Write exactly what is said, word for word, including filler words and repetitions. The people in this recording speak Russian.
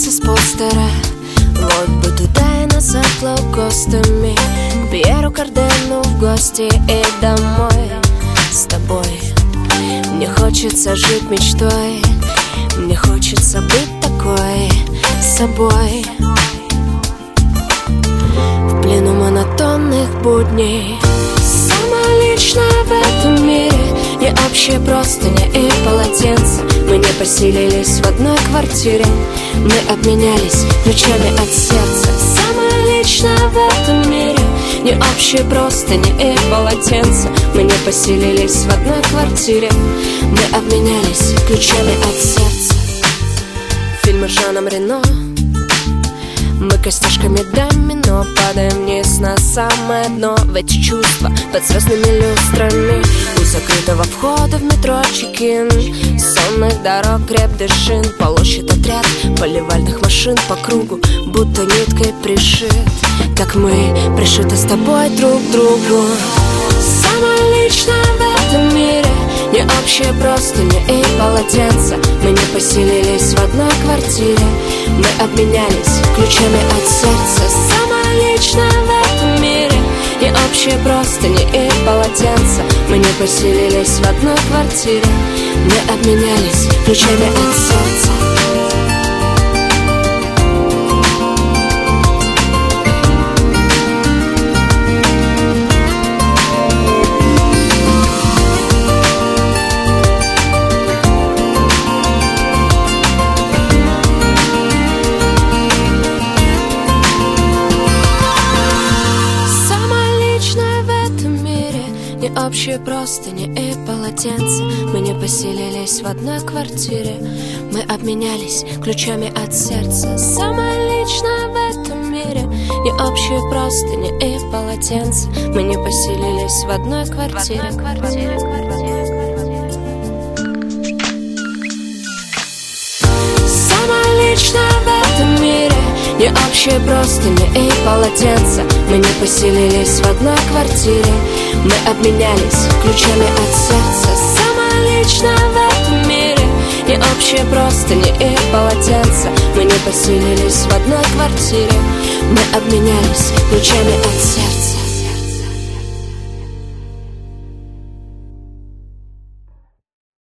снимался с постера. Вот бы туда и назад лоукостами, к Пьеру Кардену в гости и домой. С тобой мне хочется жить мечтой, мне хочется быть такой собой. В плену монотонных будней, самое личное в этом мире, не общие простыни и полотенца. Мы не поселились в одной квартире, мы обменялись ключами от сердца. Самое личное в этом мире, не общие простыни и полотенца. Мы не поселились в одной квартире, мы обменялись ключами от сердца. Фильмы с Жаном Рено, мы костяшками домино падаем вниз на самое дно. В эти чувства под звездными люстрами, у закрытого входа в метро чекин, сонных дорог крепкий шин, полощет отряд поливальных машин по кругу, будто ниткой пришит. Так мы пришиты с тобой друг к другу. Самое личное в этом мире, не общие простыни и полотенца. Мы не поселились в одной квартире, мы обменялись ключами от сердца. Самое личное в этом мире, не общие простыни и полотенца. Мы не поселились в одной квартире, мы обменялись ключами от сердца. Общие простыни и полотенца. Мы не поселились в одной квартире, мы обменялись ключами от сердца. Самое личное в этом мире, не общие простыни и полотенца. Мы не поселились в одной квартире. Самое личное в этом мире, не общие простыни и полотенца. Мы не поселились в одной квартире, мы обменялись ключами от сердца. Самое личное в этом мире, не общие простыни и полотенца. Мы не поселились в одной квартире, мы обменялись ключами от сердца.